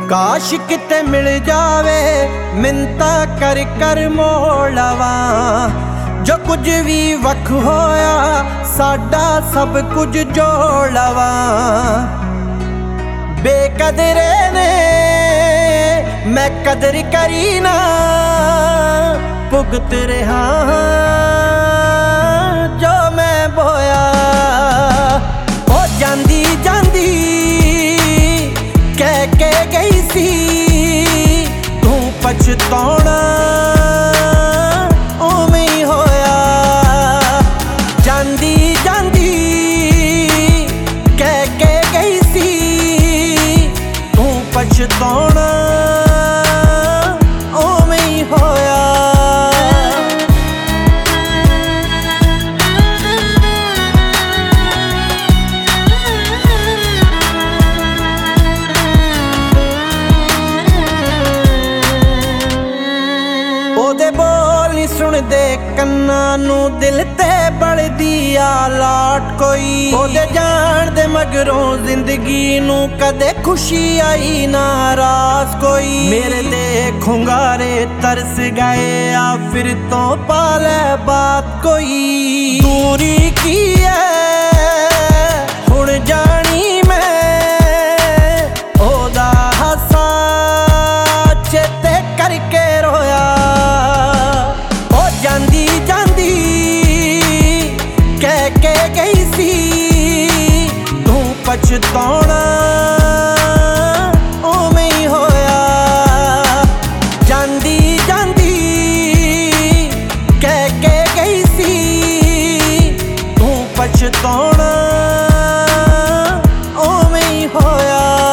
काश किते मिल जावे मिन्नता कर कर मोड़ लवां। जो कुछ भी वख होया साडा सब कुछ जोड़ लवां। बेकदरे ने मैं कदर करी ना भुगत रहा जो मैं बोया। ओ जांदी जांदी कह के गई सी तू पछताना उवें ही होया। जांदी जांदी कह के गई सी तू पछताना उवें ही होया। ओदे बोल नी सुनदे कन्ना नू दिल ते बलदी आ लाट कोई। ओदे जान दे मगरों जिंदगी नू कदे खुशी आई नाराज कोई। मेरे दे खुंगारे तरस गए आ फिर तो पाले बात कोई। दूरी की है हुण जानी मैं ओदा हासा चेते करके रोया। जांदी जांदी कह के गई सी तू पछताना उवें ही होया। जांदी जांदी कह के गई सी तू पछताना उवें ही होया।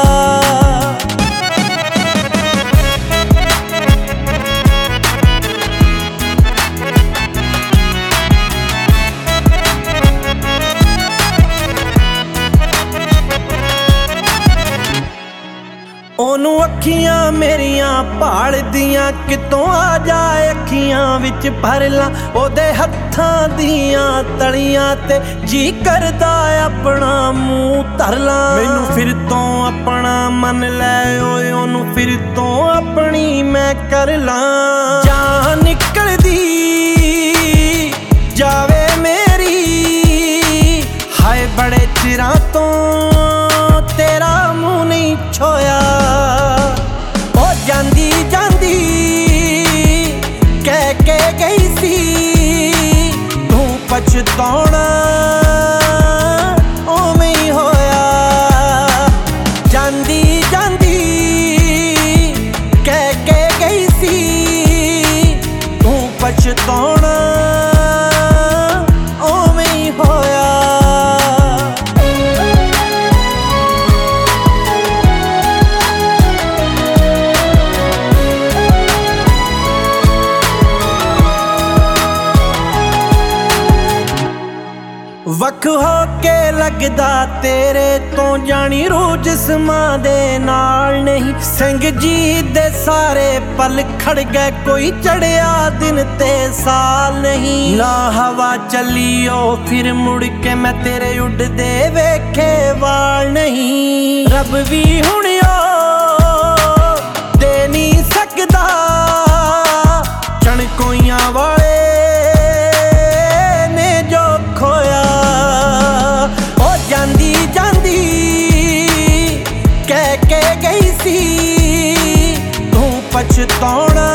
ओनू अखियां मेरियां भाल दियां कितों आ जाए अखियां विच भर ला। ओदे हत्थां दियां तलियां ते जी करदा अपना मूंह धर ला। मैनू फिर तो अपना मन लै ओए ओनू फिर तो अपनी मैं कर ला। जान निकलदी जावे मेरी हाय बड़े चिरां तो तेरा मुंह नहीं छोया। ओ जांदी जांदी कह के गई सी तू पछताना उवें ही होया। जांदी जांदी कह के गई सी तू पछताना उवें ही होया। वख हो के लगदा तेरे तो जानी रूह जिस्मां दे नाल नहीं। सिंह जी दे सारे पल खड़ गए कोई चढ़िया दिन ते साल नहीं। ना हवा चलियो फिर मुड़ के मैं तेरे उड़दे वेखे वाल नहीं। रब भी हुण दे नहीं सकदा चणकोइयां वाले ने जो खोया। जांदी जांदी कह के गई सी तू पछताना